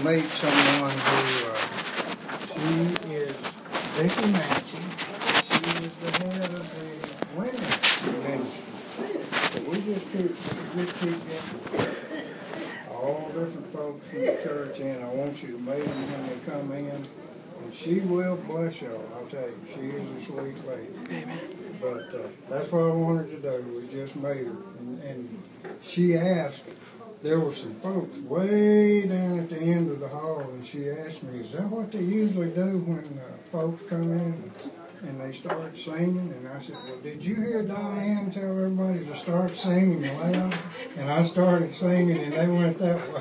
meet someone who, she is Vicki Nancy. She is the head of the women's ministry. So we just keep getting all different folks from the church in. I want you to meet them when they come in. And she will bless y'all, I'll tell you. She is a sweet lady. Amen. But that's what I wanted to do. We just made her. And she asked, there were some folks way down at the end of the hall, and she asked me, is that what they usually do when folks come in and they start singing? And I said, well, did you hear Diane tell everybody to start singing loud? And I started singing, and they went that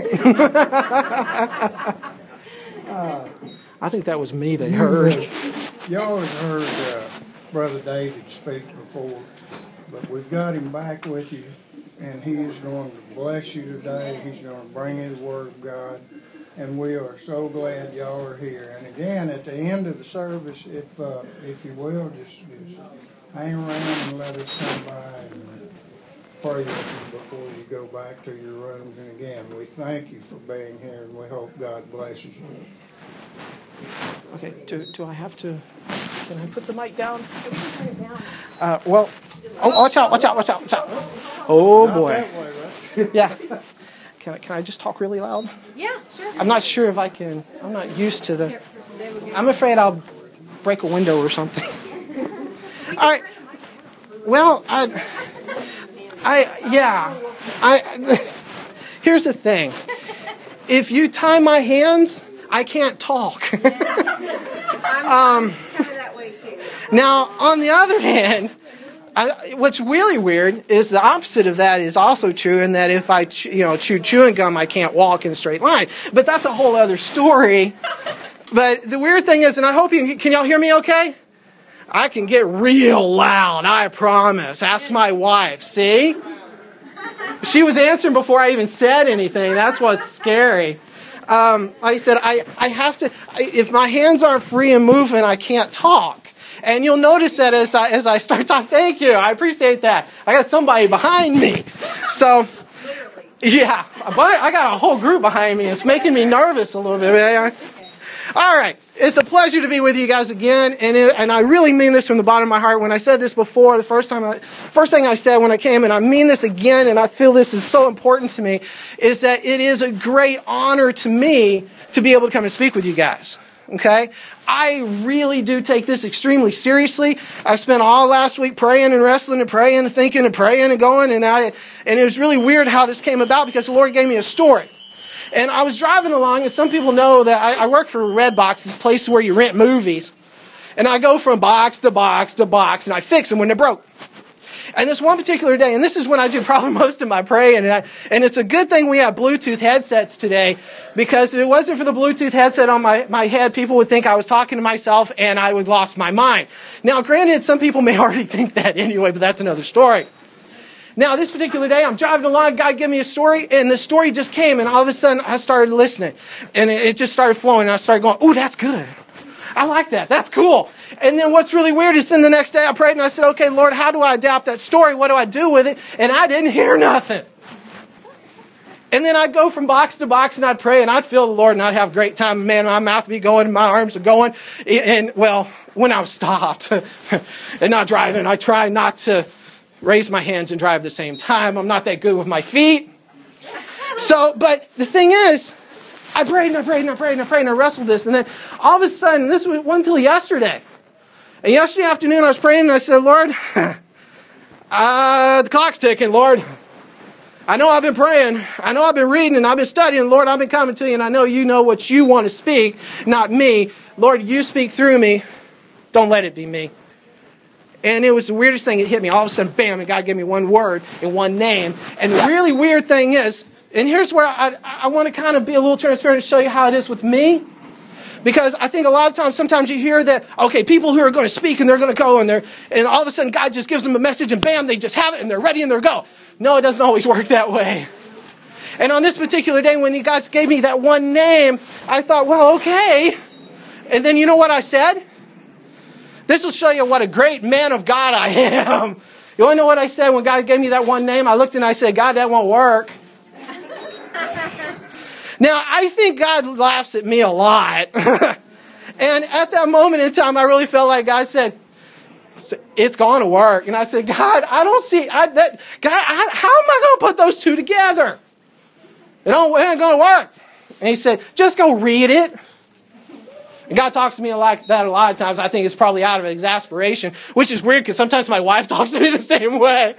way. I think that was me they heard. Y'all have heard Brother David speak before, but we've got him back with you, and he is going to bless you today. He's going to bring his word of God, and we are so glad y'all are here. And again, at the end of the service, if you will, just hang around and let us come by and pray with you before you go back to your rooms. And again, we thank you for being here, and we hope God blesses you. Okay, do I have to, can I put the mic down? We can turn it down. Well, watch out. Oh, boy. Yeah. Can I just talk really loud? Yeah, sure. I'm not sure if I can. I'm not used to the, I'm afraid I'll break a window or something. All right. Well, here's the thing. If you tie my hands, I can't talk. I'm kind of that way too. Now, on the other hand, what's really weird is the opposite of that is also true, in that if I chew chewing gum, I can't walk in a straight line. But that's a whole other story. But the weird thing is, and I hope can y'all hear me okay? I can get real loud, I promise. Ask my wife, see? She was answering before I even said anything. That's what's scary. Like I said, I have to, if my hands aren't free and moving, I can't talk. And you'll notice that as I start talking, thank you, I appreciate that. I got somebody behind me. So, yeah, but I got a whole group behind me. It's making me nervous a little bit. All right, it's a pleasure to be with you guys again, and I really mean this from the bottom of my heart. When I said this before, the first thing I said when I came, and I mean this again, and I feel this is so important to me, is that it is a great honor to me to be able to come and speak with you guys. Okay? I really do take this extremely seriously. I spent all last week praying and wrestling and praying and thinking and praying and going, and it was really weird how this came about because the Lord gave me a story. And I was driving along, and some people know that I work for Redbox, this place where you rent movies. And I go from box to box to box, and I fix them when they're broke. And this one particular day, and this is when I do probably most of my praying, and it's a good thing we have Bluetooth headsets today, because if it wasn't for the Bluetooth headset on my head, people would think I was talking to myself, and I would lost my mind. Now, granted, some people may already think that anyway, but that's another story. Now, this particular day, I'm driving along, God gave me a story, and the story just came, and all of a sudden, I started listening, and it just started flowing, and I started going, ooh, that's good. I like that. That's cool. And then what's really weird is then the next day I prayed, and I said, okay, Lord, how do I adapt that story? What do I do with it? And I didn't hear nothing. And then I'd go from box to box, and I'd pray, and I'd feel the Lord, and I'd have a great time. Man, my mouth would be going, and my arms are going. And, well, when I was stopped and not driving, I try not to raise my hands and drive at the same time. I'm not that good with my feet. So, but the thing is, I prayed and I prayed and I prayed and I prayed and I wrestled this. And then all of a sudden, this wasn't until yesterday. And yesterday afternoon, I was praying and I said, Lord, the clock's ticking, Lord. I know I've been praying. I know I've been reading and I've been studying. Lord, I've been coming to you, and I know you know what you want to speak, not me. Lord, you speak through me. Don't let it be me. And it was the weirdest thing. It hit me. All of a sudden, bam, and God gave me one word and one name. And the really weird thing is, and here's where I want to kind of be a little transparent and show you how it is with me. Because I think a lot of times, sometimes you hear that, okay, people who are going to speak and they're going to go and all of a sudden God just gives them a message and bam, they just have it and they're ready and they're go. No, it doesn't always work that way. And on this particular day, when God gave me that one name, I thought, well, okay. And then you know what I said? This will show you what a great man of God I am. You want to know what I said when God gave me that one name? I looked and I said, God, that won't work. Now, I think God laughs at me a lot. And at that moment in time, I really felt like God said, it's going to work. And I said, God, I don't see, how am I going to put those two together? It ain't going to work. And he said, just go read it. And God talks to me like that a lot of times. I think it's probably out of exasperation, which is weird because sometimes my wife talks to me the same way.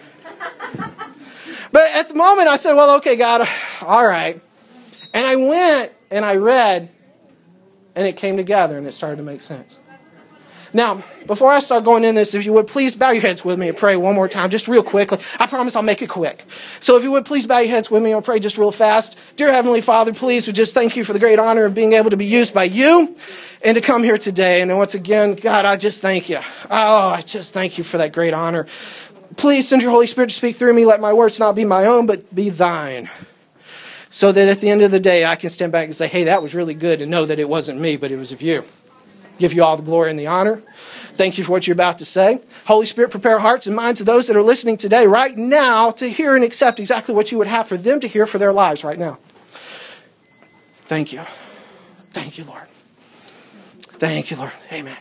But at the moment, I said, well, okay, God, all right. And I went and I read, and it came together, and it started to make sense. Now, before I start going in this, if you would please bow your heads with me and pray one more time, just real quickly. I promise I'll make it quick. So if you would please bow your heads with me and pray just real fast. Dear Heavenly Father, please, we just thank you for the great honor of being able to be used by you and to come here today. And then once again, God, I just thank you. Oh, I just thank you for that great honor. Please send your Holy Spirit to speak through me. Let my words not be my own, but be thine. So that at the end of the day, I can stand back and say, hey, that was really good, and know that it wasn't me, but it was of you. Give you all the glory and the honor. Thank you for what you're about to say. Holy Spirit, prepare hearts and minds of those that are listening today right now to hear and accept exactly what you would have for them to hear for their lives right now. Thank you. Thank you, Lord. Thank you, Lord. Amen.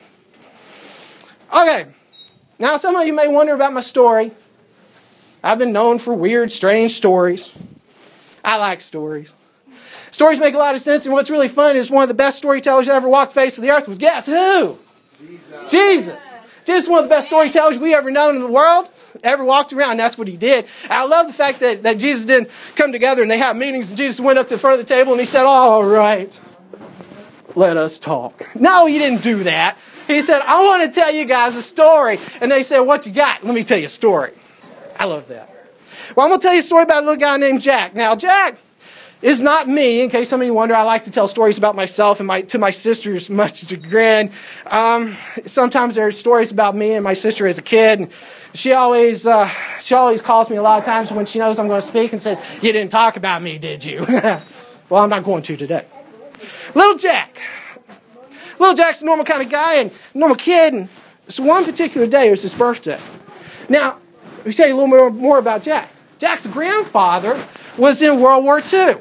Okay. Now, some of you may wonder about my story. I've been known for weird, strange stories. I like stories. Stories make a lot of sense, and what's really fun is one of the best storytellers that ever walked the face of the earth was, guess who? Jesus. Jesus is one of the best storytellers we ever known in the world, ever walked around. That's what he did. And I love the fact that Jesus didn't come together and they had meetings, and Jesus went up to the front of the table and he said, all right, let us talk. No, he didn't do that. He said, I want to tell you guys a story. And they said, what you got? Let me tell you a story. I love that. Well, I'm going to tell you a story about a little guy named Jack. Now, Jack is not me. In case some of you wonder, I like to tell stories about myself and to my sister's much chagrin. Sometimes there's stories about me and my sister as a kid. And she always calls me a lot of times when she knows I'm going to speak and says, you didn't talk about me, did you? Well, I'm not going to today. Little Jack. Little Jack's a normal kind of guy and normal kid. And so one particular day, it was his birthday. Now, let me tell you a little more about Jack. Jack's grandfather was in World War II.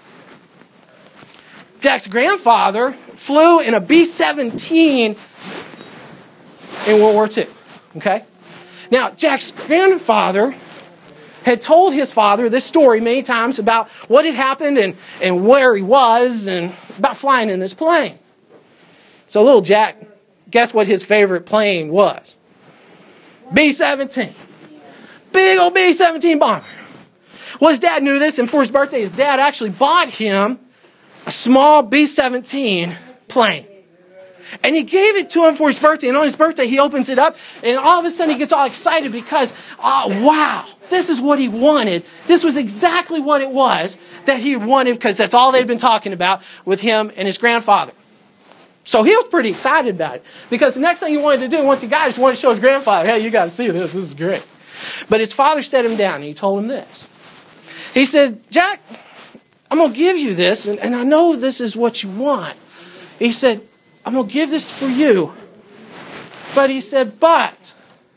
Jack's grandfather flew in a B-17 in World War II. Okay? Now, Jack's grandfather had told his father this story many times about what had happened and where he was and about flying in this plane. So little Jack, guess what his favorite plane was? B-17. Big old B-17 bomber. Well, his dad knew this, and for his birthday, his dad actually bought him a small B-17 plane. And he gave it to him for his birthday, and on his birthday, he opens it up, and all of a sudden, he gets all excited because, wow, this is what he wanted. This was exactly what it was that he wanted, because that's all they'd been talking about with him and his grandfather. So he was pretty excited about it, because the next thing he wanted to do, once he got it, he wanted to show his grandfather, hey, you got to see this. This is great. But his father set him down, and he told him this. He said, Jack, I'm going to give you this, and I know this is what you want. He said, I'm going to give this for you. But he said, but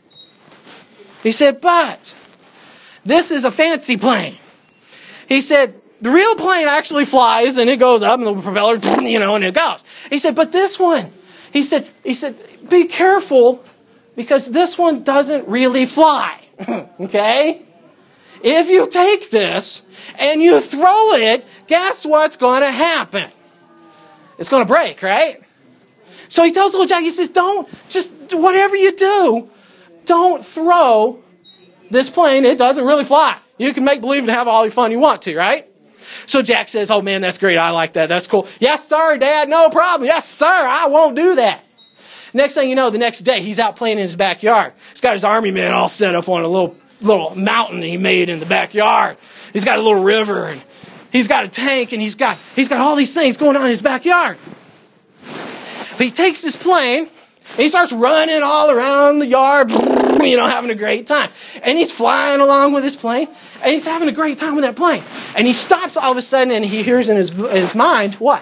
this is a fancy plane. He said, the real plane actually flies, and it goes up, and the propeller, and it goes. He said, but this one, he said, be careful, because this one doesn't really fly. Okay? If you take this and you throw it, guess what's going to happen? It's going to break, right? So he tells little Jack, he says, whatever you do, don't throw this plane. It doesn't really fly. You can make believe and have all your fun you want to, right? So Jack says, oh man, that's great. I like that. That's cool. Yes, sir, Dad. No problem. Yes, sir. I won't do that. Next thing you know, the next day, he's out playing in his backyard. He's got his army men all set up on a little mountain he made in the backyard. He's got a little river, and he's got a tank, and he's got all these things going on in his backyard. But he takes his plane, and he starts running all around the yard, having a great time. And he's flying along with his plane, and he's having a great time with that plane. And he stops all of a sudden, and he hears in his mind, what?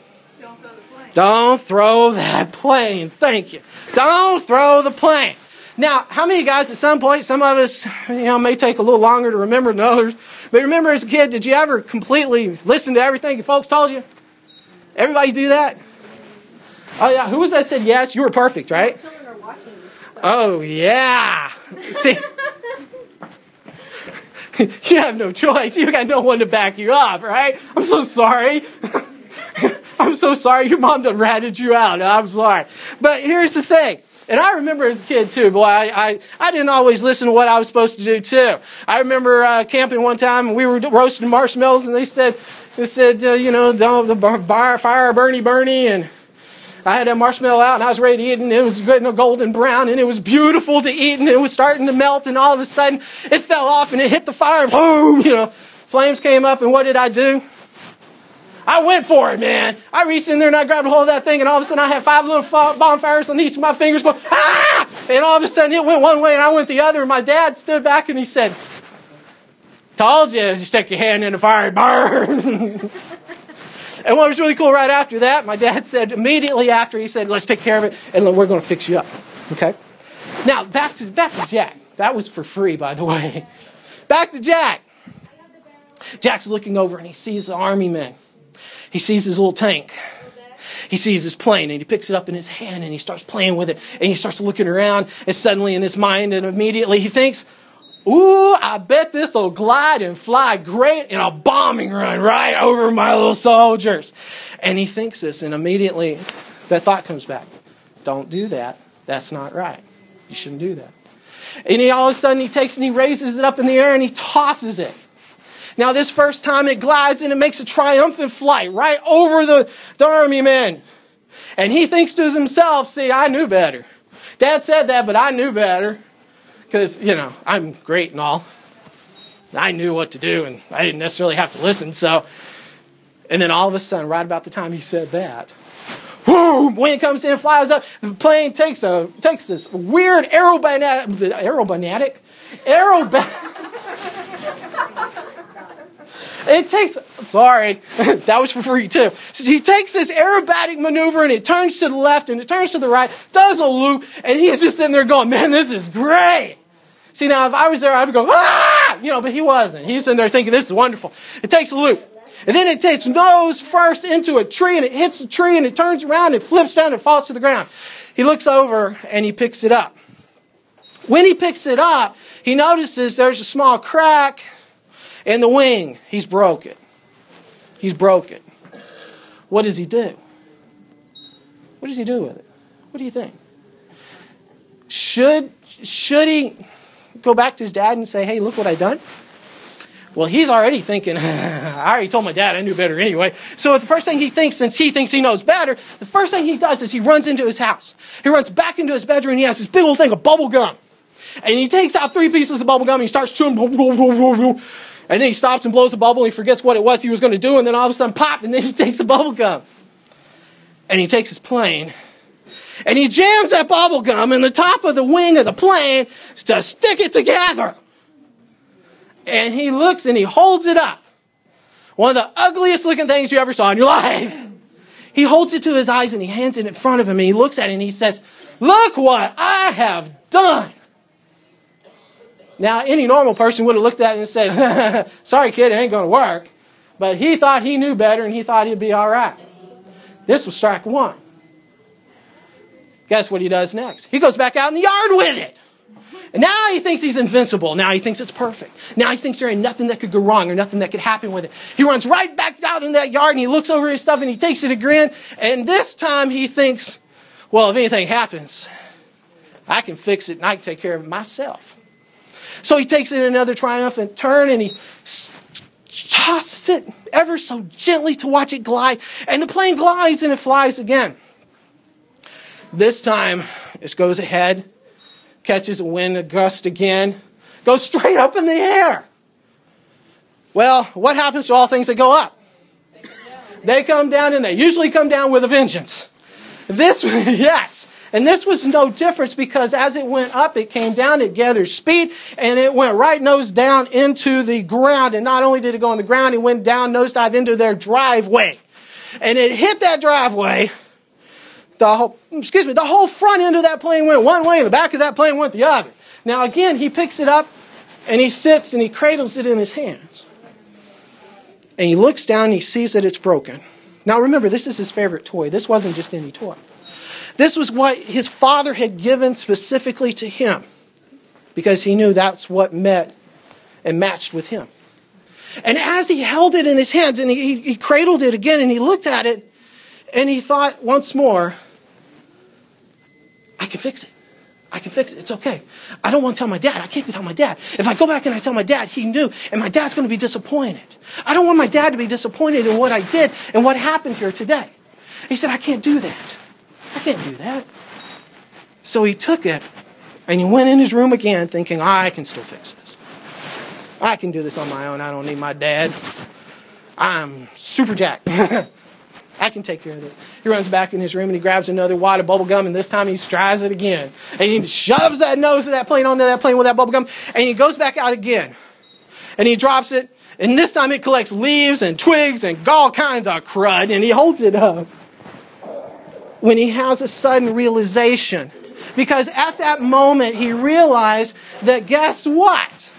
Don't throw the plane. Don't throw that plane. Thank you. Don't throw the plane. Now, how many guys at some point, some of us, may take a little longer to remember than others, but remember as a kid, did you ever completely listen to everything your folks told you? Everybody do that? Oh, yeah. Who was that said yes? You were perfect, right? Children are watching you. Oh, yeah. See, you have no choice. You got no one to back you up, right? I'm so sorry. I'm so sorry. Your mom done ratted you out. I'm sorry. But here's the thing. And I remember as a kid, too. Boy, I didn't always listen to what I was supposed to do, too. I remember camping one time, and we were roasting marshmallows, and they said, don't fire Bernie, and I had that marshmallow out, and I was ready to eat it, and it was good and golden brown, and it was beautiful to eat, and it was starting to melt, and all of a sudden, it fell off, and it hit the fire, and boom, flames came up, and what did I do? I went for it, man. I reached in there and I grabbed a hold of that thing, and all of a sudden I had 5 little bonfires on each of my fingers going, ah! And all of a sudden it went one way and I went the other, and my dad stood back and he said, told you, just stick your hand in the fire and burn. And what was really cool right after that, my dad said, immediately after, he said, let's take care of it and we're going to fix you up. Okay? Now, back to Jack. That was for free, by the way. Back to Jack. Jack's looking over and he sees the army men. He sees his little tank. He sees his plane, and he picks it up in his hand, and he starts playing with it, and he starts looking around, and suddenly in his mind, and immediately he thinks, ooh, I bet this will glide and fly great in a bombing run right over my little soldiers. And he thinks this, and immediately that thought comes back. Don't do that. That's not right. You shouldn't do that. And all of a sudden he takes and he raises it up in the air, and he tosses it. Now, this first time it glides and it makes a triumphant flight right over the army men. And he thinks to himself, see, I knew better. Dad said that, but I knew better. Because, I'm great and all. I knew what to do, and I didn't necessarily have to listen. And then all of a sudden, right about the time he said that, whoo, wind comes in and flies up. The plane takes this weird aerobatic. Sorry, that was for free too. So he takes this aerobatic maneuver and it turns to the left and it turns to the right, does a loop, and he's just sitting there going, man, this is great. See, now if I was there, I'd go, ah! But he wasn't. He's sitting there thinking, this is wonderful. It takes a loop. And then it takes nose first into a tree, and it hits the tree, and it turns around, and it flips down, and falls to the ground. He looks over, and he picks it up. When he picks it up, he notices there's a small crack in the wing. He's broke it. What does he do? What does he do with it? What do you think? Should he go back to his dad and say, hey, look what I done? Well, he's already thinking, I already told my dad I knew better anyway. So the first thing he thinks, since he thinks he knows better, the first thing he does is he runs into his house. He runs back into his bedroom, and he has this big old thing of bubble gum. And he takes out 3 pieces of bubble gum, and he starts chewing. And then he stops and blows the bubble, and he forgets what it was he was going to do, and then all of a sudden, pop, and then he takes the bubble gum. And he takes his plane, and he jams that bubble gum in the top of the wing of the plane to stick it together. And he looks and he holds it up. One of the ugliest looking things you ever saw in your life. He holds it to his eyes and he hands it in front of him, and he looks at it and he says, look what I have done. Now, any normal person would have looked at it and said, sorry, kid, it ain't going to work. But he thought he knew better, and he thought he'd be all right. This was strike one. Guess what he does next? He goes back out in the yard with it. And now he thinks he's invincible. Now he thinks it's perfect. Now he thinks there ain't nothing that could go wrong or nothing that could happen with it. He runs right back out in that yard, and he looks over his stuff, and he takes it a grin. And this time he thinks, well, if anything happens, I can fix it and I can take care of it myself. So he takes it another triumphant turn, and he tosses it ever so gently to watch it glide. And the plane glides and it flies again. This time it goes ahead, catches a wind, a gust again, goes straight up in the air. Well, what happens to all things that go up? They come down, and they usually come down with a vengeance. Yes. And this was no difference, because as it went up, it came down, it gathered speed, and it went right nose down into the ground. And not only did it go on the ground, it went down nosedive into their driveway. And it hit that driveway. the whole front end of that plane went one way and the back of that plane went the other. Now again, he picks it up and he sits and he cradles it in his hands. And he looks down and he sees that it's broken. Now remember, this is his favorite toy. This wasn't just any toy. This was what his father had given specifically to him, because he knew that's what met and matched with him. And as he held it in his hands and he cradled it again and he looked at it and he thought once more, I can fix it. I can fix it. It's okay. I don't want to tell my dad. I can't tell my dad. If I go back and I tell my dad, he knew, and my dad's going to be disappointed. I don't want my dad to be disappointed in what I did and what happened here today. He said, I can't do that. I can't do that. So he took it and he went in his room again thinking, I can still fix this. I can do this on my own. I don't need my dad. I'm super jacked. I can take care of this. He runs back in his room and he grabs another wad of bubble gum, and this time he tries it again. And he shoves that nose of that plane onto that plane with that bubble gum, and he goes back out again. And he drops it, and this time it collects leaves and twigs and all kinds of crud, and he holds it up when he has a sudden realization. Because at that moment he realized that guess what?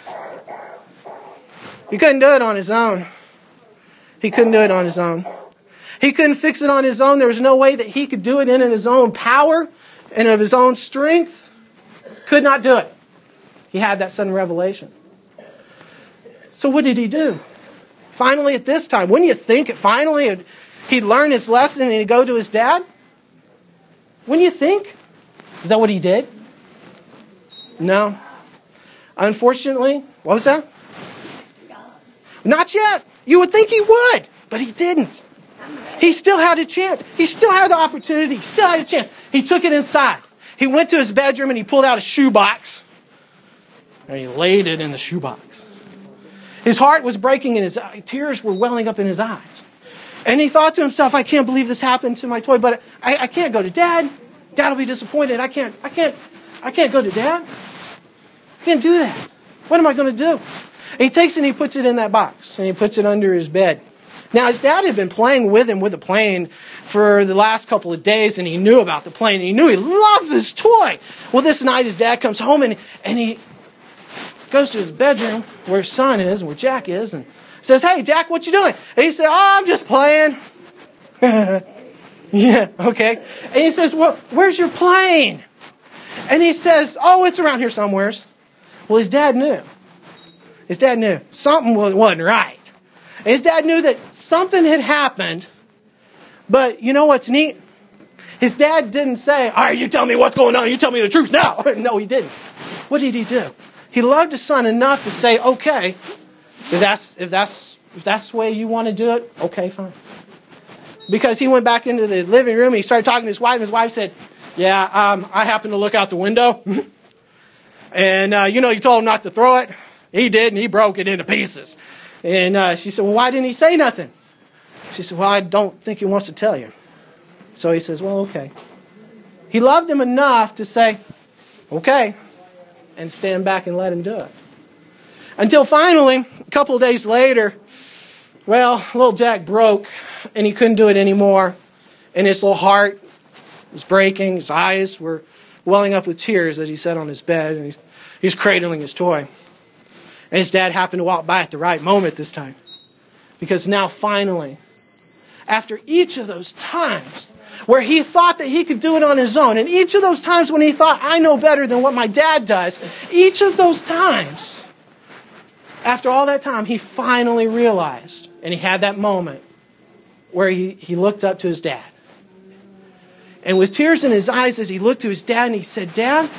He couldn't do it on his own. He couldn't do it on his own. He couldn't fix it on his own. There was no way that he could do it in his own power and of his own strength. Could not do it. He had that sudden revelation. So what did he do? Finally at this time, wouldn't you think finally he'd learn his lesson and he'd go to his dad? Wouldn't you think? Is that what he did? No. Unfortunately, what was that? Not yet. You would think he would, but he didn't. He still had a chance. He still had the opportunity. He still had a chance. He took it inside. He went to his bedroom and he pulled out a shoebox. And he laid it in the shoebox. His heart was breaking and his tears were welling up in his eyes. And he thought to himself, I can't believe this happened to my toy, but I can't go to Dad. Dad will be disappointed. I can't go to Dad. I can't do that. What am I going to do? And he takes it and he puts it in that box and he puts it under his bed. Now, his dad had been playing with him with the plane for the last couple of days, and he knew about the plane, and he knew he loved this toy. Well, this night his dad comes home, and he goes to his bedroom where his son is, where Jack is, and says, hey, Jack, what you doing? And he said, I'm just playing. Yeah, okay. And he says, well, where's your plane? And he says, oh, it's around here somewheres. Well, his dad knew. His dad knew. Something wasn't right. And his dad knew that something had happened, but you know what's neat? His dad didn't say, all right, you tell me what's going on, you tell me the truth now. No, he didn't. What did he do? He loved his son enough to say, okay, if that's the way you want to do it, okay, fine. Because he went back into the living room and he started talking to his wife, and his wife said, yeah, I happened to look out the window, and you told him not to throw it. He did, and he broke it into pieces. And she said, well, why didn't he say nothing? She said, well, I don't think he wants to tell you. So he says, well, okay. He loved him enough to say, okay, and stand back and let him do it. Until finally, a couple of days later, well, little Jack broke, and he couldn't do it anymore. And his little heart was breaking. His eyes were welling up with tears as he sat on his bed, and he was cradling his toy. And his dad happened to walk by at the right moment this time. Because now finally, after each of those times where he thought that he could do it on his own, and each of those times when he thought, I know better than what my dad does, each of those times, after all that time, he finally realized, and he had that moment where he looked up to his dad. And with tears in his eyes as he looked to his dad and he said, Dad,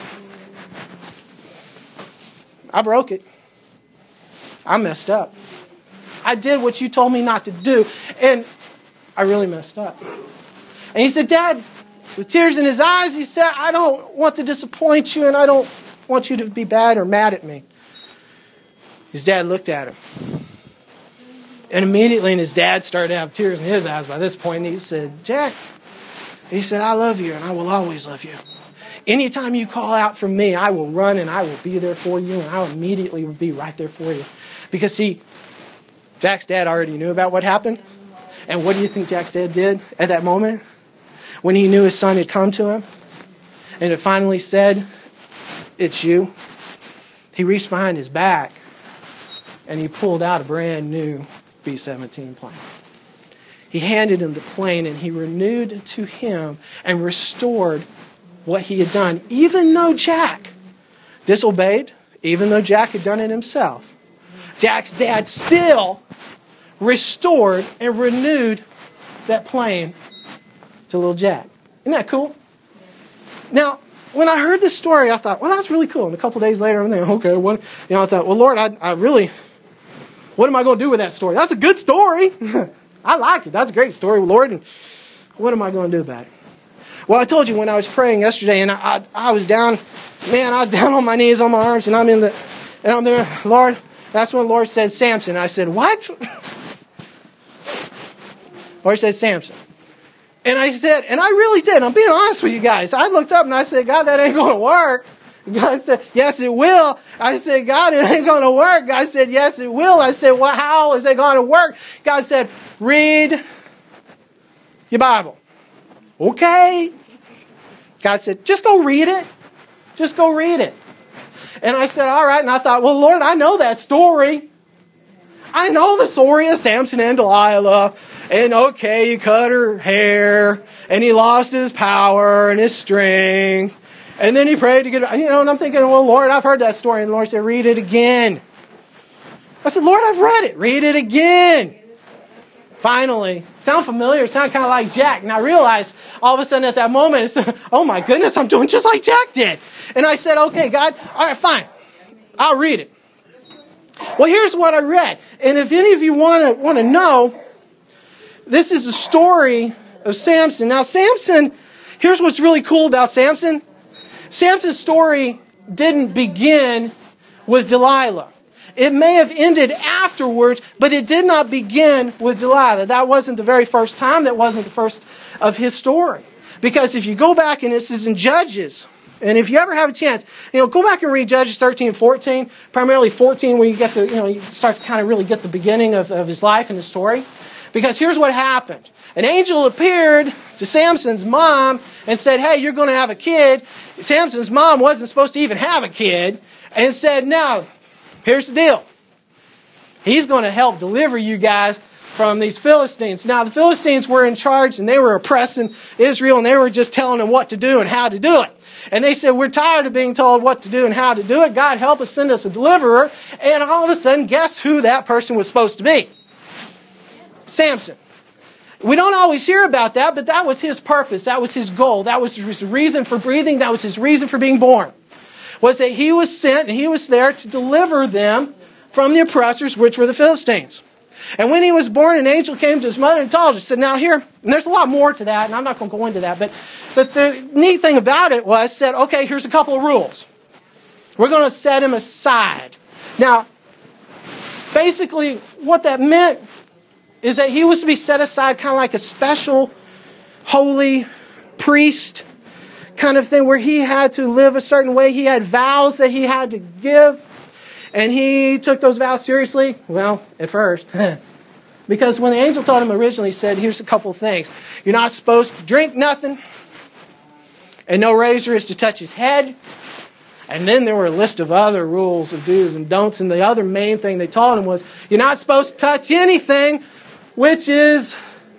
I broke it. I messed up. I did what you told me not to do, and I really messed up. And he said, Dad, with tears in his eyes, he said, I don't want to disappoint you, and I don't want you to be bad or mad at me. His dad looked at him. And immediately his dad started to have tears in his eyes by this point, and he said, Jack, he said, I love you, and I will always love you. Anytime you call out for me, I will run, and I will be there for you, and I will immediately be right there for you. Because, see, Jack's dad already knew about what happened. And what do you think Jack's dad did at that moment? when he knew his son had come to him and it finally said, "It's you," he reached behind his back and he pulled out a brand new B-17 plane. He handed him the plane and he renewed to him and restored what he had done, even though Jack disobeyed, even though Jack had done it himself. Jack's dad still restored and renewed that plane to little Jack. Isn't that cool? Now, when I heard this story, I thought, well, that's really cool. And a couple days later, I'm thinking, okay, what? I thought, well, Lord, I really, what am I going to do with that story? That's a good story. I like it. That's a great story, Lord. And what am I going to do about it? Well, I told you when I was praying yesterday, and I was down, I was down on my knees, on my arms, and I'm there, Lord. That's when the Lord said, Samson. I said, what? Lord said, Samson. And I said, and I really did. I'm being honest with you guys. I looked up and I said, God, that ain't going to work. God said, yes, it will. I said, God, it ain't going to work. God said, yes, it will. I said, well, how is it going to work? God said, read your Bible. Okay. God said, just go read it. Just go read it. And I said, all right. And I thought, well, Lord, I know that story. I know the story of Samson and Delilah. And okay, he cut her hair. And he lost his power and his strength. And then he prayed to get, and I'm thinking, well, Lord, I've heard that story. And the Lord said, read it again. I said, Lord, I've read it. Read it again. Finally, sound familiar? Sound kind of like Jack. And I realized all of a sudden at that moment, it's, oh my goodness, I'm doing just like Jack did. And I said, okay, God, all right, fine. I'll read it. Well, here's what I read. And if any of you want to know, this is the story of Samson. Now, Samson, here's what's really cool about Samson. Samson's story didn't begin with Delilah. It may have ended afterwards, but it did not begin with Delilah. That wasn't the very first time. That wasn't the first of his story. Because if you go back, and this is in Judges, and if you ever have a chance, go back and read Judges 13 and 14, primarily 14, where you get to, you start to kind of really get the beginning of his life and his story. Because here's what happened. An angel appeared to Samson's mom and said, hey, you're going to have a kid. Samson's mom wasn't supposed to even have a kid, and said, no, here's the deal. He's going to help deliver you guys from these Philistines. Now, the Philistines were in charge, and they were oppressing Israel, and they were just telling them what to do and how to do it. And they said, we're tired of being told what to do and how to do it. God, help us, send us a deliverer. And all of a sudden, guess who that person was supposed to be? Samson. We don't always hear about that, but that was his purpose. That was his goal. That was his reason for breathing. That was his reason for being born. Was that he was sent and he was there to deliver them from the oppressors, which were the Philistines. And when he was born, an angel came to his mother and told her, said, now here, and there's a lot more to that, and I'm not going to go into that, but the neat thing about it was, said, okay, here's a couple of rules. We're going to set him aside. Now, basically, what that meant is that he was to be set aside kind of like a special holy priest kind of thing where he had to live a certain way. He had vows that he had to give. And he took those vows seriously. Well, at first. Because when the angel told him originally, he said, here's a couple of things. You're not supposed to drink nothing. And no razor is to touch his head. And then there were a list of other rules of do's and don'ts. And the other main thing they told him was, you're not supposed to touch anything which is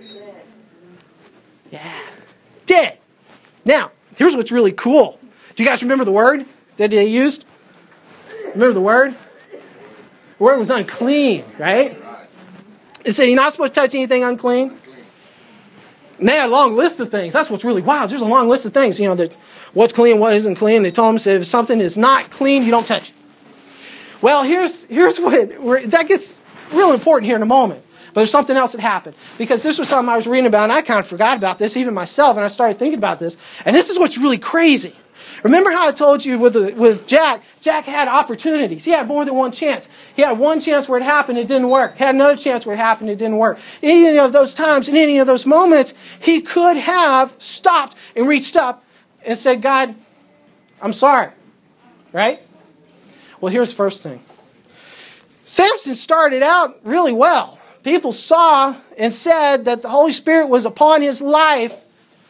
dead. Now, here's what's really cool. Do you guys remember the word that they used? Remember the word? The word was unclean, right? It said you're not supposed to touch anything unclean. And they had a long list of things. That's what's really wild. There's a long list of things, that what's clean, what isn't clean. They told them, said if something is not clean, you don't touch it. Well, here's what, that gets real important here in a moment. But there's something else that happened. Because this was something I was reading about, and I kind of forgot about this, even myself, and I started thinking about this. And this is what's really crazy. Remember how I told you with Jack? Jack had opportunities. He had more than one chance. He had one chance where it happened, it didn't work. He had another chance where it happened, it didn't work. In any of those times, in any of those moments, he could have stopped and reached up and said, God, I'm sorry. Right? Well, here's the first thing. Samson started out really well. People saw and said that the Holy Spirit was upon his life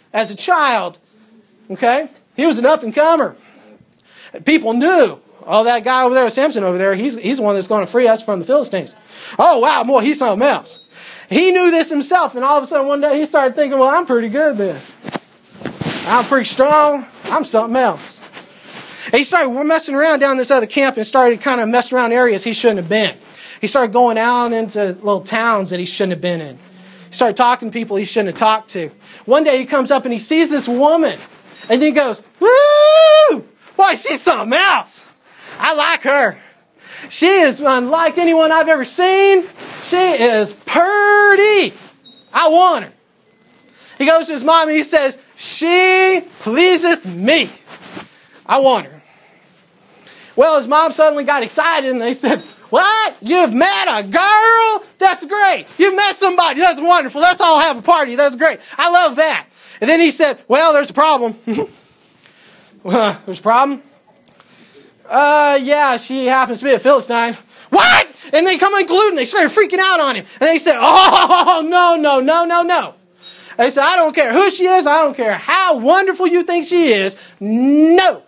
as a child. Okay? He was an up-and-comer. People knew, oh, that guy over there, Samson over there, he's the one that's going to free us from the Philistines. Oh, wow, boy, he's something else. He knew this himself, and all of a sudden one day he started thinking, well, I'm pretty good then. I'm pretty strong. I'm something else. And he started messing around down this other camp and started kind of messing around areas he shouldn't have been. He started going out into little towns that he shouldn't have been in. He started talking to people he shouldn't have talked to. One day he comes up and he sees this woman, and he goes, woo! Boy, she's something else. I like her. She is unlike anyone I've ever seen. She is pretty. I want her. He goes to his mom and he says, she pleaseth me. I want her. Well, his mom suddenly got excited and they said, what? You've met a girl? That's great. You've met somebody. That's wonderful. Let's all have a party. That's great. I love that. And then he said, well, there's a problem. There's a problem? Yeah, she happens to be a Philistine. What? And they come unglued and they started freaking out on him. And they said, oh, no. They said, I don't care who she is. I don't care how wonderful you think she is. No.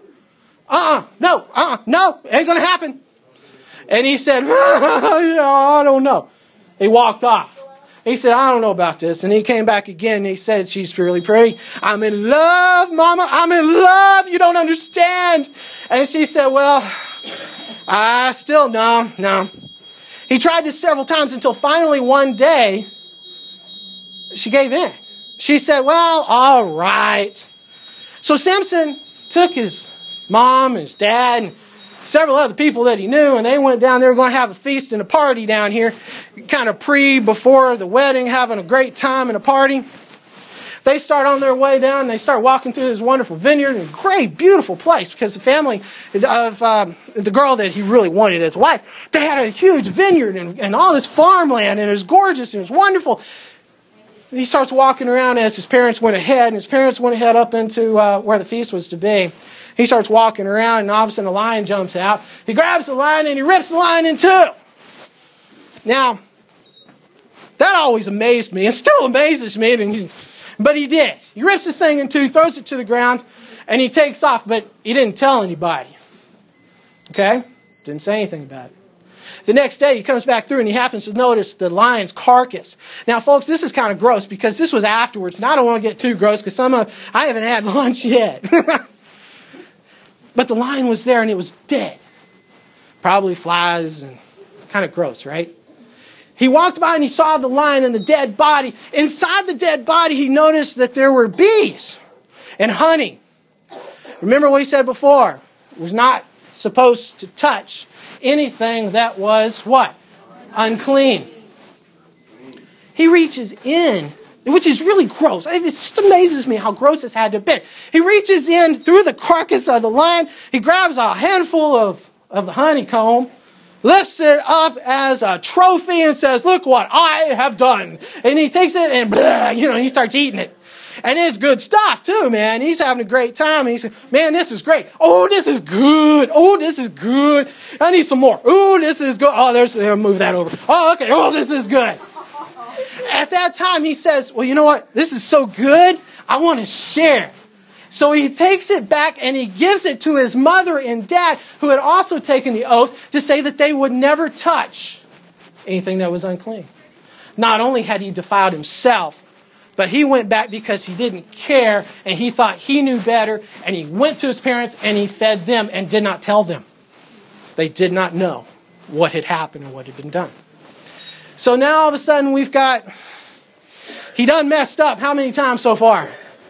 No. Ain't going to happen. And he said, I don't know. He walked off. He said, I don't know about this. And he came back again and he said, she's really pretty. I'm in love, Mama. I'm in love. You don't understand. And she said, well, I still, no. He tried this several times until finally one day, she gave in. She said, well, all right. So Samson took his mom and his dad and several other people that he knew, and they went down. They were going to have a feast and a party down here, kind of before the wedding, having a great time and a party. They start on their way down, and they start walking through this wonderful vineyard, and a great, beautiful place, because the family of the girl that he really wanted as a wife, they had a huge vineyard and all this farmland, and it was gorgeous, and it was wonderful. He starts walking around as his parents went ahead, and his parents went ahead up into where the feast was to be. He starts walking around, and all of a sudden a lion jumps out. He grabs the lion, and he rips the lion in two. Now, that always amazed me. It still amazes me, but he did. He rips this thing in two, throws it to the ground, and he takes off, but he didn't tell anybody. Okay? Didn't say anything about it. The next day, he comes back through, and he happens to notice the lion's carcass. Now, folks, this is kind of gross, because this was afterwards, and I don't want to get too gross, because I haven't had lunch yet. But the lion was there, and it was dead. Probably flies, and kind of gross, right? He walked by, and he saw the lion and the dead body. Inside the dead body, he noticed that there were bees and honey. Remember what he said before. It was not supposed to touch anything that was what? Unclean. He reaches in, which is really gross. It just amazes me how gross this had to have been. He reaches in through the carcass of the lion. He grabs a handful of the honeycomb, lifts it up as a trophy and says, look what I have done. And he takes it and he starts eating it. And it's good stuff too, man. He's having a great time. And he said, man, this is great. Oh, this is good. Oh, this is good. I need some more. Oh, this is good. Oh, move that over. Oh, okay. Oh, this is good. At that time, he says, well, you know what? This is so good. I want to share. So he takes it back and he gives it to his mother and dad, who had also taken the oath to say that they would never touch anything that was unclean. Not only had he defiled himself, but he went back because he didn't care and he thought he knew better, and he went to his parents and he fed them and did not tell them. They did not know what had happened and what had been done. So now all of a sudden he done messed up how many times so far?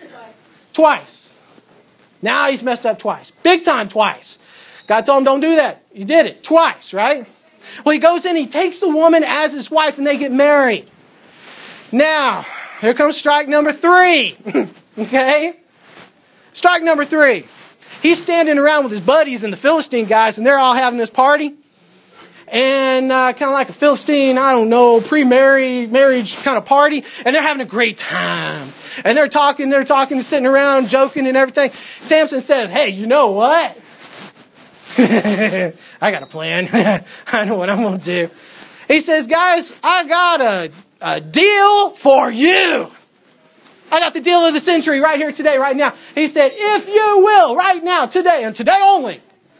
Twice. Now he's messed up twice. Big time twice. God told him don't do that. He did it twice, right? Well, he goes in, he takes the woman as his wife, and they get married. Now, here comes strike number 3. Okay? Strike number 3. He's standing around with his buddies and the Philistine guys, and they're all having this party. And kind of like a Philistine, pre-marriage kind of party. And they're having a great time. And they're talking, sitting around, joking and everything. Samson says, hey, you know what? I got a plan. I know what I'm going to do. He says, guys, I got a deal for you. I got the deal of the century right here today, right now. He said, if you will, right now, today, and today only,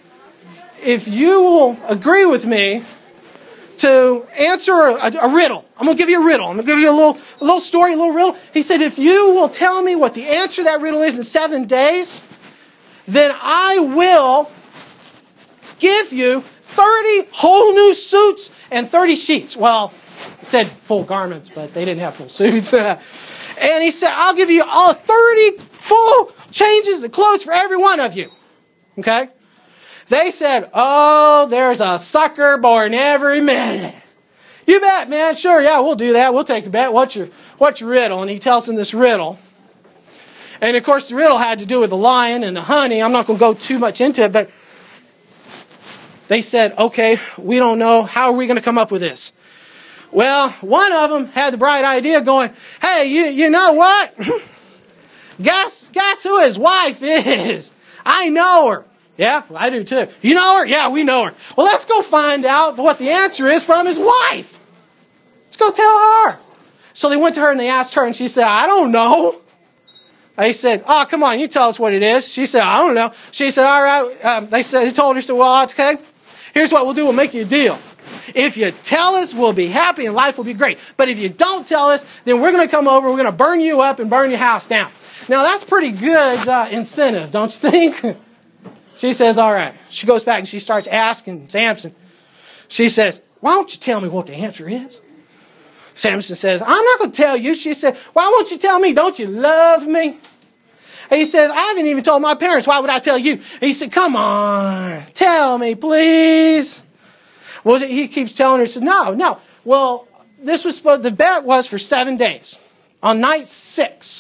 if you will agree with me to answer a riddle. I'm going to give you a riddle. I'm going to give you a little story, a little riddle. He said, if you will tell me what the answer to that riddle is in 7 days, then I will give you 30 whole new suits and 30 sheets. Well, it said full garments, but they didn't have full suits. And he said, I'll give you all 30 full changes of clothes for every one of you. Okay? They said, oh, there's a sucker born every minute. You bet, man. Sure, yeah, we'll do that. We'll take a bet. What's your riddle? And he tells them this riddle. And, of course, the riddle had to do with the lion and the honey. I'm not going to go too much into it, but they said, okay, we don't know. How are we going to come up with this? Well, one of them had the bright idea going, hey, you know what? Guess who his wife is? I know her. Yeah, I do too. You know her? Yeah, we know her. Well, let's go find out what the answer is from his wife. Let's go tell her. So they went to her and they asked her, and she said, I don't know. They said, oh, come on, you tell us what it is. She said, I don't know. She said, all right. He told her, well, it's okay. Here's what we'll do. We'll make you a deal. If you tell us, we'll be happy and life will be great. But if you don't tell us, then we're going to come over, we're going to burn you up and burn your house down. Now, that's pretty good incentive, don't you think? She says, all right. She goes back and she starts asking Samson. She says, why don't you tell me what the answer is? Samson says, I'm not going to tell you. She said, why won't you tell me? Don't you love me? And he says, I haven't even told my parents. Why would I tell you? And he said, come on, tell me, please. Well, he keeps telling her, he said, no. Well, the bet was for 7 days. On night 6,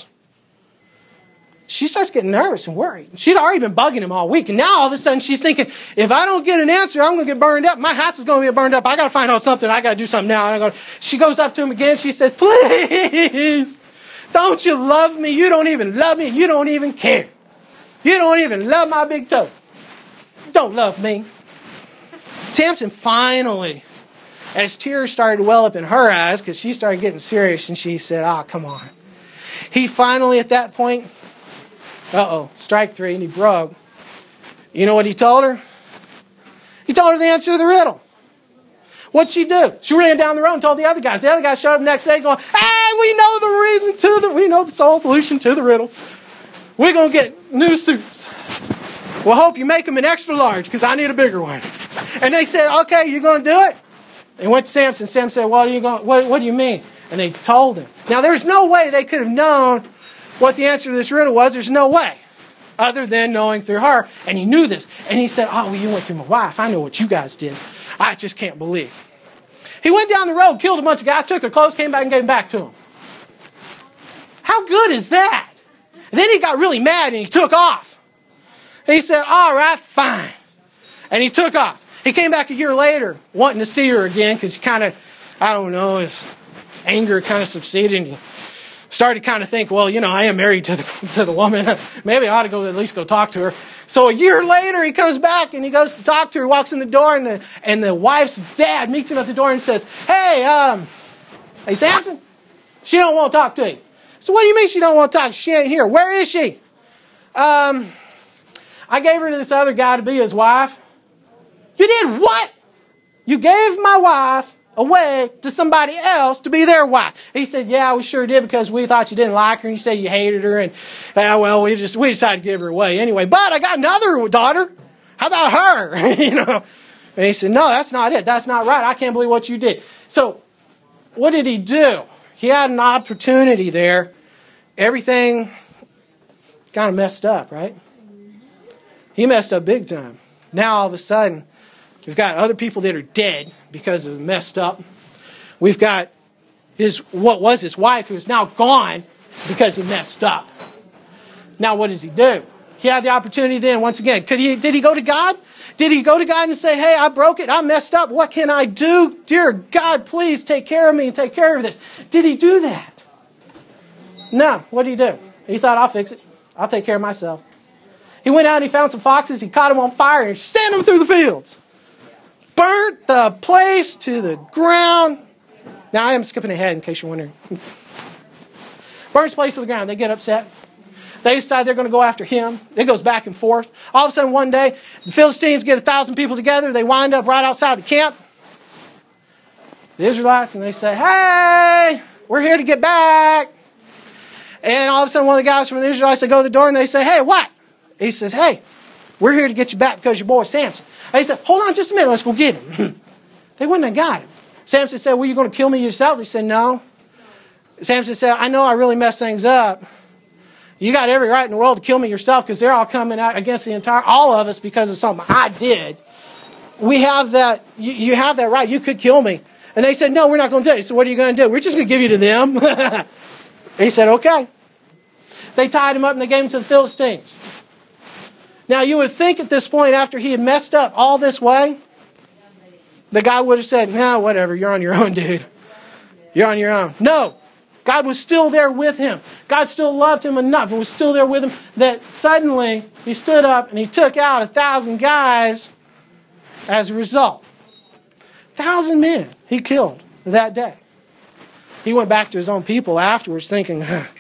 she starts getting nervous and worried. She'd already been bugging him all week. And now all of a sudden she's thinking, if I don't get an answer, I'm going to get burned up. My house is going to get burned up. I got to find out something. I got to do something now. She goes up to him again. She says, please, don't you love me? You don't even love me. You don't even care. You don't even love my big toe. You don't love me. Samson finally, as tears started to well up in her eyes, because she started getting serious, and she said, come on. He finally, at that point, strike 3, and he broke. You know what he told her? He told her the answer to the riddle. What'd she do? She ran down the road and told the other guys. The other guys showed up the next day going, hey, we know the reason we know the solution to the riddle. We're going to get new suits. We'll hope you make them an extra large because I need a bigger one. And they said, okay, you're going to do it? They went to Samson. Sam said, what do you mean? And they told him. Now, there's no way they could have known what the answer to this riddle was. There's no way. Other than knowing through her. And he knew this. And he said, you went through my wife. I know what you guys did. I just can't believe. He went down the road, killed a bunch of guys, took their clothes, came back and gave them back to them. How good is that? And then he got really mad and he took off. And he said, all right, fine. And he took off. He came back a year later wanting to see her again because he kind of, his anger kind of subsided. And he started to kind of think, well, I am married to the woman. Maybe I ought to at least go talk to her. So a year later, he comes back and he goes to talk to her, walks in the door, and the wife's dad meets him at the door and says, hey, Samson, she don't want to talk to you. So what do you mean she don't want to talk? She ain't here. Where is she? I gave her to this other guy to be his wife. You did what? You gave my wife away to somebody else to be their wife. He said, yeah, we sure did because we thought you didn't like her and you said you hated her and we decided to give her away anyway. But I got another daughter. How about her? And he said, no, that's not it. That's not right. I can't believe what you did. So what did he do? He had an opportunity there. Everything kind of messed up, right? He messed up big time. Now all of a sudden, we've got other people that are dead because of messed up. We've got what was his wife who is now gone because he messed up. Now what does he do? He had the opportunity then once again. Did he go to God? Did he go to God and say, hey, I broke it. I messed up. What can I do? Dear God, please take care of me and take care of this. Did he do that? No. What did he do? He thought, I'll fix it. I'll take care of myself. He went out and he found some foxes. He caught them on fire and sent them through the fields. Burnt the place to the ground. Now, I am skipping ahead in case you're wondering. Burns place to the ground. They get upset. They decide they're going to go after him. It goes back and forth. All of a sudden, one day, the Philistines get 1,000 people together. They wind up right outside the camp. The Israelites, and they say, hey, we're here to get back. And all of a sudden, one of the guys from the Israelites, they go to the door and they say, hey, what? He says, hey, we're here to get you back because your boy Samson. And he said, hold on just a minute, let's go get him. They wouldn't have got him. Samson said, well, you going to kill me yourself? He said, no. Samson said, I know I really messed things up. You got every right in the world to kill me yourself because they're all coming out against all of us because of something I did. We have that, you have that right. You could kill me. And they said, no, we're not going to do it. He said, what are you going to do? We're just going to give you to them. He said, okay. They tied him up and they gave him to the Philistines. Now, you would think at this point, after he had messed up all this way, the guy would have said, nah, whatever, you're on your own, dude. You're on your own. No. God was still there with him. God still loved him enough and was still there with him that suddenly he stood up and he took out 1,000 guys as a result. 1,000 men he killed that day. He went back to his own people afterwards thinking,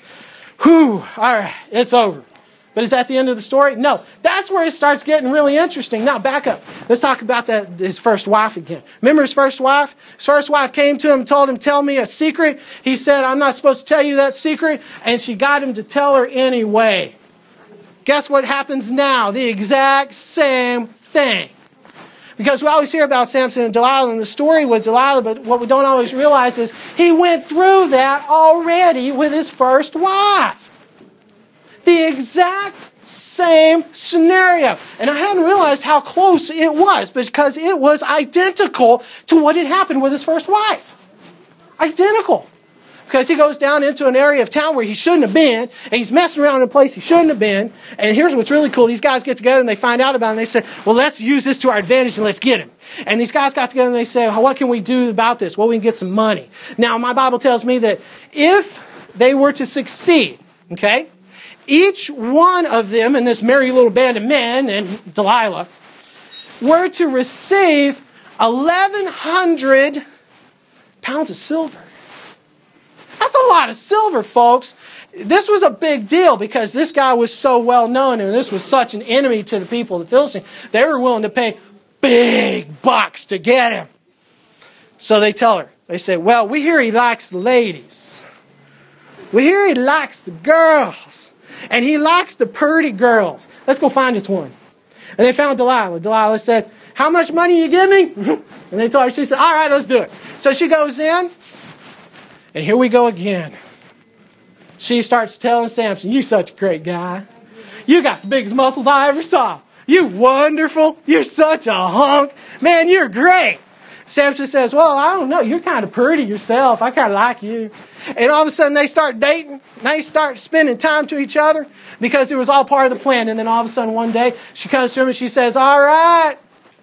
whew, all right, it's over. But is that the end of the story? No. That's where it starts getting really interesting. Now, back up. Let's talk about his first wife again. Remember his first wife? His first wife came to him and told him, tell me a secret. He said, I'm not supposed to tell you that secret. And she got him to tell her anyway. Guess what happens now? The exact same thing. Because we always hear about Samson and Delilah and the story with Delilah, but what we don't always realize is he went through that already with his first wife. The exact same scenario. And I hadn't realized how close it was because it was identical to what had happened with his first wife. Identical. Because he goes down into an area of town where he shouldn't have been, and he's messing around in a place he shouldn't have been. And here's what's really cool. These guys get together and they find out about it, and they say, well, let's use this to our advantage and let's get him. And these guys got together and they say, well, what can we do about this? Well, we can get some money. Now, my Bible tells me that if they were to succeed, okay, each one of them in this merry little band of men and Delilah were to receive 1,100 pounds of silver. That's a lot of silver, folks. This was a big deal because this guy was so well known and this was such an enemy to the people of the Philistines. They were willing to pay big bucks to get him. So they tell her, they say, well, we hear he likes the ladies. We hear he likes the girls. And he likes the pretty girls. Let's go find this one. And they found Delilah. Delilah said, how much money you give me? And they told her, she said, all right, let's do it. So she goes in. And here we go again. She starts telling Samson, you're such a great guy. You got the biggest muscles I ever saw. You're wonderful. You're such a hunk. Man, you're great. Samson says, well, I don't know. You're kind of pretty yourself. I kind of like you. And all of a sudden they start dating. They start spending time to each other because it was all part of the plan. And then all of a sudden one day she comes to him and she says, all right,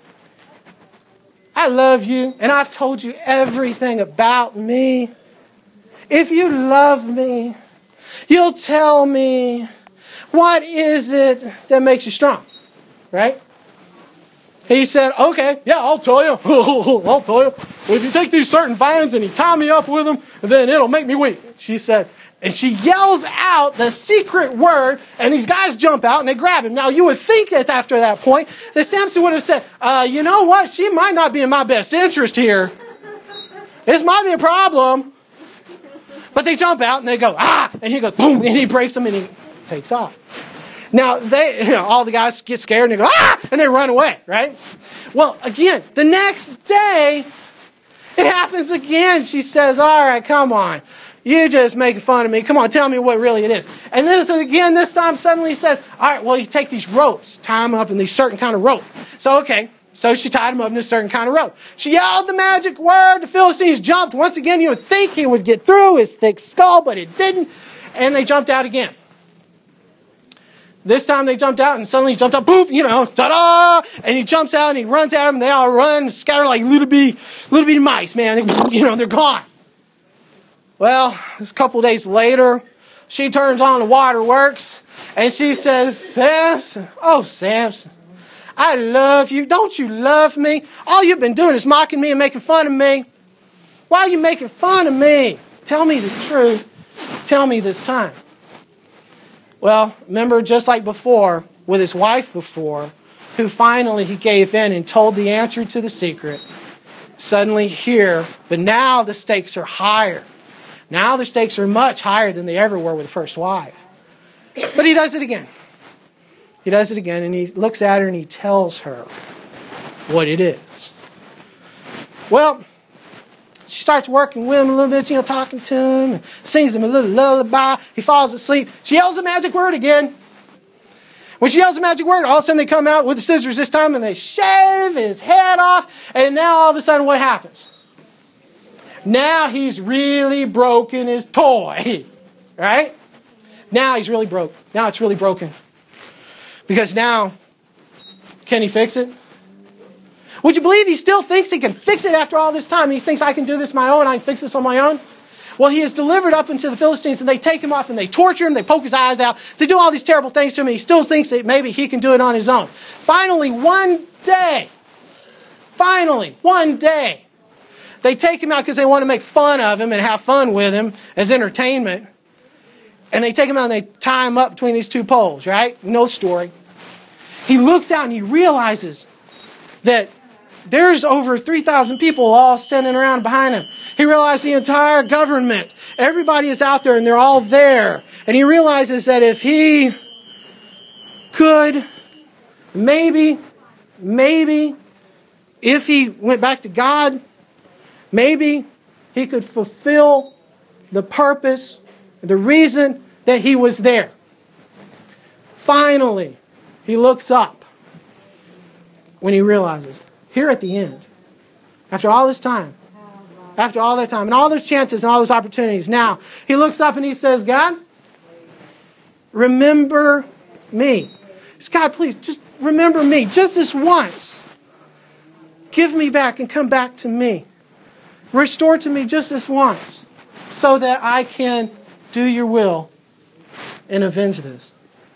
I love you. And I've told you everything about me. If you love me, you'll tell me, what is it that makes you strong? Right? He said, okay, yeah, I'll tell you. I'll tell you. Well, if you take these certain vines and you tie me up with them, then it'll make me weak. She said, and she yells out the secret word, and these guys jump out and they grab him. Now, you would think that after that point, that Samson would have said, you know what? She might not be in my best interest here. This might be a problem. But they jump out and they go, ah! And he goes, boom, and he breaks them and he takes off. Now, all the guys get scared and they go, ah! And they run away, right? Well, again, the next day, it happens again. She says, all right, come on. You're just making fun of me. Come on, tell me what really it is. And this time suddenly he says, all right, well, you take these ropes, tie them up in these certain kind of rope. So, okay. So she tied him up in a certain kind of rope. She yelled the magic word. The Philistines jumped. Once again, you would think he would get through his thick skull, but it didn't. And they jumped out again. This time they jumped out, and suddenly he jumped out, poof, ta-da! And he jumps out, and he runs at them, and they all run, scatter like little bitty mice, man. They're gone. Well, a couple of days later, she turns on the waterworks, and she says, Samson, oh, Samson, I love you. Don't you love me? All you've been doing is mocking me and making fun of me. Why are you making fun of me? Tell me the truth. tell me this time? Well, remember, just like before, with his wife before, who finally he gave in and told the answer to the secret. Suddenly here, but now the stakes are higher. Now the stakes are much higher than they ever were with the first wife. But he does it again. He does it again, and he looks at her and he tells her what it is. Well, she starts working with him a little bit, talking to him, and sings him a little lullaby. He falls asleep. She yells a magic word again. When she yells a magic word, all of a sudden they come out with the scissors this time and they shave his head off. And now all of a sudden what happens? Now he's really broken his toy. Right? Now he's really broke. Now it's really broken. Because now, can he fix it? Would you believe he still thinks he can fix it after all this time? He thinks, I can do this on my own. I can fix this on my own. Well, he is delivered up into the Philistines, and they take him off, and they torture him. They poke his eyes out. They do all these terrible things to him, and he still thinks that maybe he can do it on his own. Finally, one day, they take him out because they want to make fun of him and have fun with him as entertainment. And they take him out and they tie him up between these two poles, right? No story. He looks out and he realizes that there's over 3,000 people all standing around behind him. He realizes the entire government, everybody is out there and they're all there. And he realizes that if he could, maybe, if he went back to God, maybe he could fulfill the purpose, the reason that he was there. Finally, he looks up when he realizes, here at the end, after all this time, and all those chances and all those opportunities, now he looks up and he says, God, remember me. He says, God, please, just remember me, just this once. Give me back and come back to me. Restore to me just this once so that I can do your will and avenge this.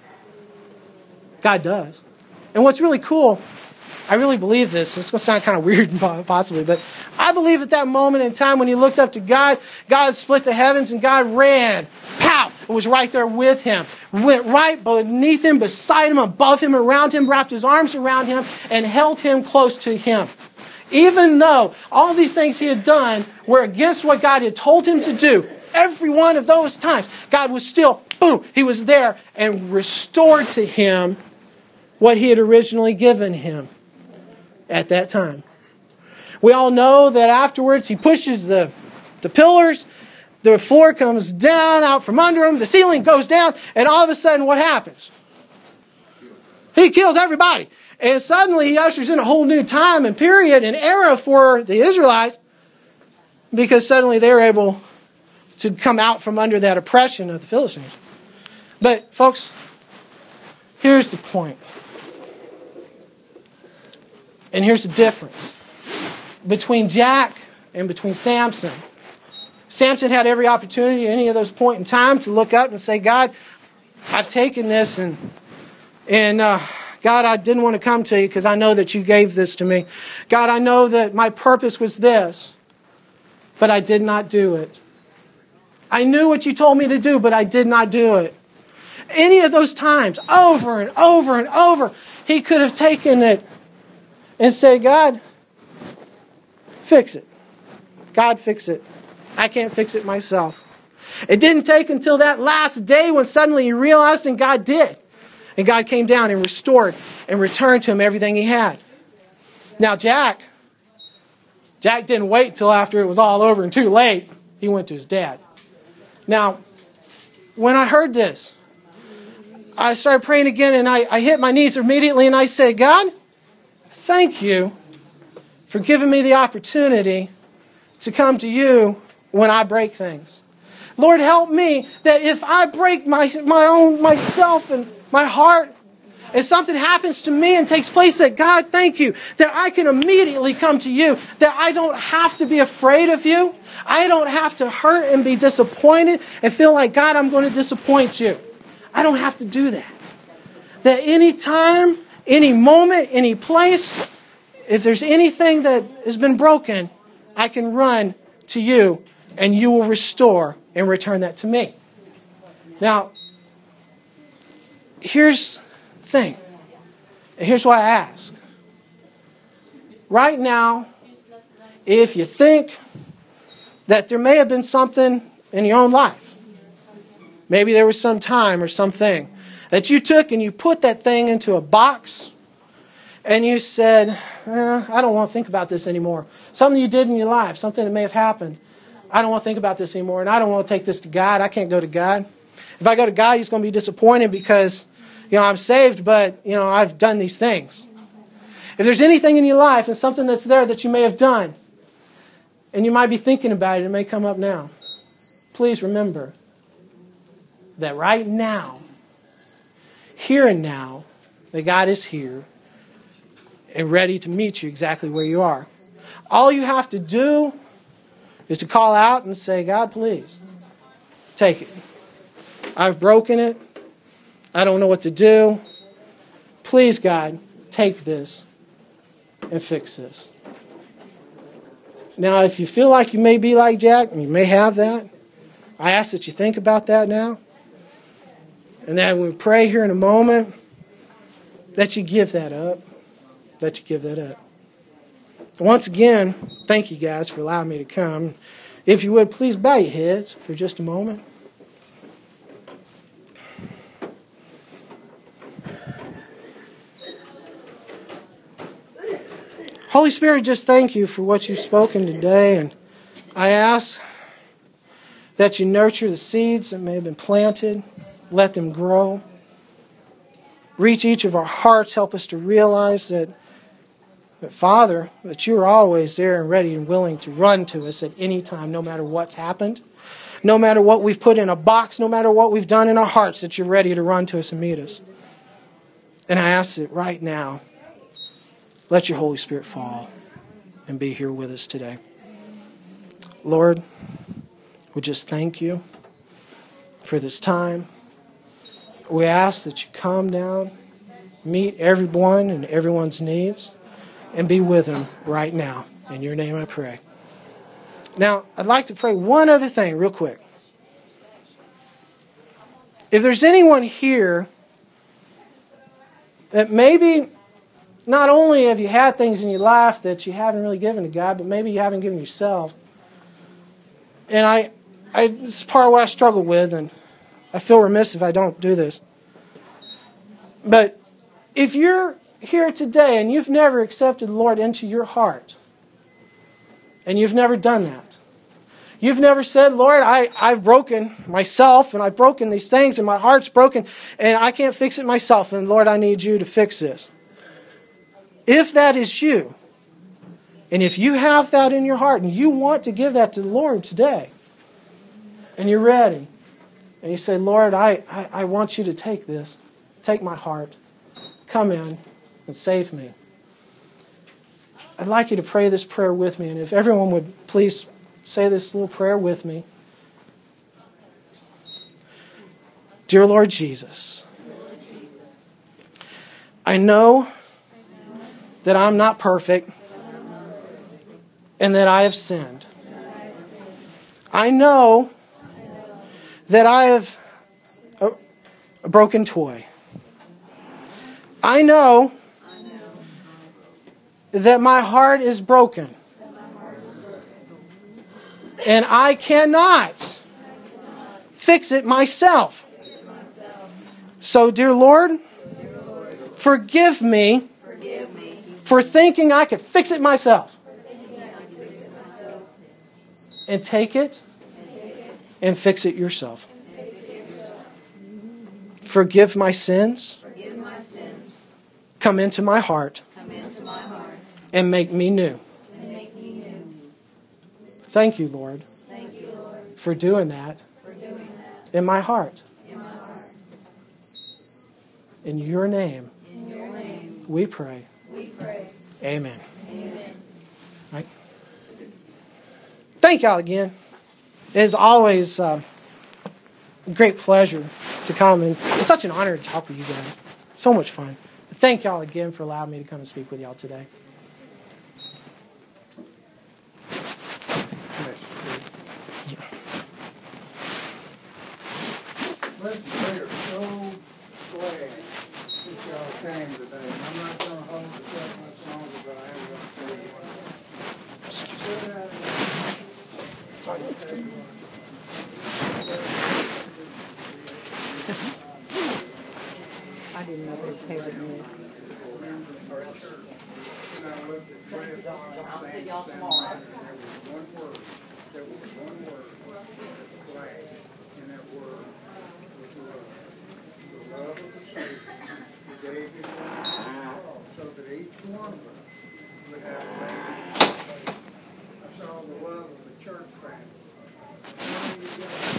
God does. And what's really cool, I really believe this. It's going to sound kind of weird possibly, but I believe at that moment in time when he looked up to God, God split the heavens and God ran, pow, and was right there with him. Went right beneath him, beside him, above him, around him, wrapped his arms around him, and held him close to him. Even though all these things he had done were against what God had told him to do, every one of those times, God was still, boom, he was there and restored to him what he had originally given him at that time. We all know that afterwards he pushes the pillars, the floor comes down out from under him, the ceiling goes down, and all of a sudden what happens? He kills everybody. And suddenly he ushers in a whole new time and period and era for the Israelites because suddenly they're able to come out from under that oppression of the Philistines. But folks, here's the point. And here's the difference between Jack and between Samson. Samson had every opportunity at any of those points in time to look up and say, God, I've taken this and God, I didn't want to come to you because I know that you gave this to me. God, I know that my purpose was this, but I did not do it. I knew what you told me to do, but I did not do it. Any of those times, over and over and over, he could have taken it and said, God, fix it. God, fix it. I can't fix it myself. It didn't take until that last day when suddenly he realized, and God did. And God came down and restored and returned to him everything he had. Now Jack didn't wait till after it was all over and too late. He went to his dad. Now, when I heard this, I started praying again and I hit my knees immediately and I said, God, thank you for giving me the opportunity to come to you when I break things. Lord, help me that if I break myself and my heart, if something happens to me and takes place, that God, thank you, that I can immediately come to you, that I don't have to be afraid of you. I don't have to hurt and be disappointed and feel like, God, I'm going to disappoint you. I don't have to do that. That any time, any moment, any place, if there's anything that has been broken, I can run to you and you will restore and return that to me. Now, here's the thing. And here's why I ask. Right now, if you think that there may have been something in your own life, maybe there was some time or something that you took and you put that thing into a box and you said, I don't want to think about this anymore. Something you did in your life, something that may have happened. I don't want to think about this anymore, and I don't want to take this to God. I can't go to God. If I go to God, He's going to be disappointed because, I'm saved, but, I've done these things. If there's anything in your life and something that's there that you may have done, and you might be thinking about it, it may come up now. Please remember that right now, here and now, that God is here and ready to meet you exactly where you are. All you have to do is to call out and say, God, please, take it. I've broken it. I don't know what to do. Please, God, take this and fix this. Now, if you feel like you may be like Jack, and you may have that, I ask that you think about that now. And that when we pray here in a moment, that you give that up. That you give that up. Once again, thank you guys for allowing me to come. If you would, please bow your heads for just a moment. Holy Spirit, just thank you for what you've spoken today. And I ask that you nurture the seeds that may have been planted. Let them grow. Reach each of our hearts. Help us to realize that Father, that you are always there and ready and willing to run to us at any time, no matter what's happened, no matter what we've put in a box, no matter what we've done in our hearts, that you're ready to run to us and meet us. And I ask that right now, let your Holy Spirit fall and be here with us today. Lord, we just thank you for this time. We ask that you come down, meet everyone and everyone's needs, and be with them right now. In your name I pray. Now, I'd like to pray one other thing real quick. If there's anyone here that maybe not only have you had things in your life that you haven't really given to God, but maybe you haven't given yourself. And this is part of what I struggle with, and I feel remiss if I don't do this. But if you're here today and you've never accepted the Lord into your heart, and you've never done that, you've never said, Lord, I've broken myself, and I've broken these things, and my heart's broken, and I can't fix it myself, and Lord, I need you to fix this. If that is you, and if you have that in your heart, and you want to give that to the Lord today, and you're ready, and you say, Lord, I want you to take this, take my heart, come in and save me. I'd like you to pray this prayer with me, and if everyone would please say this little prayer with me. Dear Lord Jesus, I know that I'm not perfect and that I have sinned. I know that I have a broken toy. I know that my heart is broken. And I cannot fix it myself. So, dear Lord, forgive me for thinking I could fix it myself. And take it and fix it yourself. Forgive my sins. Come into my heart. And make me new. Thank you, Lord, for doing that in my heart. In your name, we pray. Amen. Right. Thank y'all again. It is always a great pleasure to come, and it's such an honor to talk with you guys. So much fun. Thank y'all again for allowing me to come and speak with y'all today. we are so glad that y'all came today. And I'm not gonna hold this up much longer, but I am gonna tell you what. Sorry, let's go. I didn't know this having this. I'll see y'all tomorrow. One word, there was one word, glad, and that word was love. The love of the Savior who gave his life so that each one of us would have a relationship. I saw the love of the church family coming together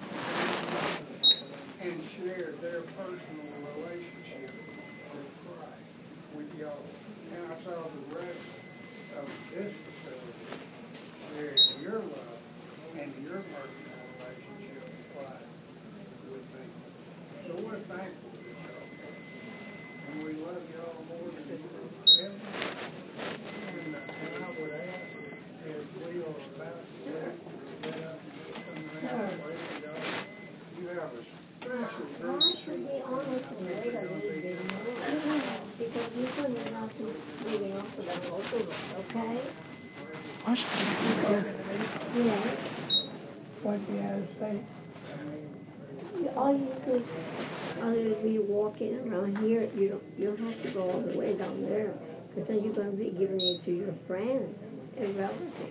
and share their personal relationship with Christ, with y'all. And I saw the rest of this facility sharing your love and your personal relationship with Christ with me. So we're thankful that y'all came. And we love y'all more than ever. And I would ask if we are about to get up and come around and praise God, you have a special I should be honest and wait a little bit more, because you're going to have to leave off with that local road, okay? Why should I be here? Yes. What do you have to say? All you think, other than you walking around here, you don't have to go all the way down there, because then you're going to be giving it to your friends and relatives.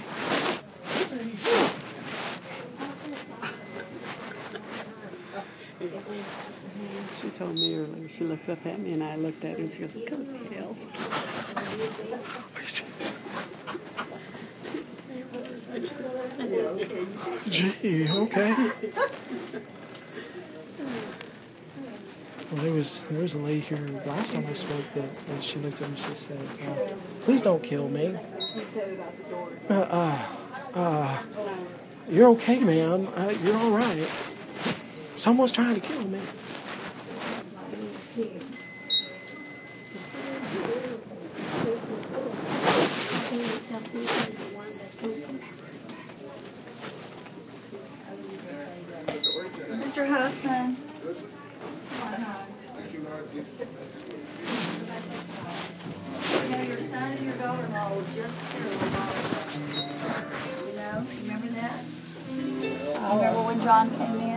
She told me earlier. She looks up at me and I looked at her and she goes, "Go to hell." Gee, okay. Well, there was a lady here last time I spoke that she looked at me and she said, "Please don't kill me." You're okay, ma'am. You're all right. Someone's trying to kill me. Mr. Huffman. You know, your son and your daughter-in-law were just here when I was, you know, remember that? Remember when John came in?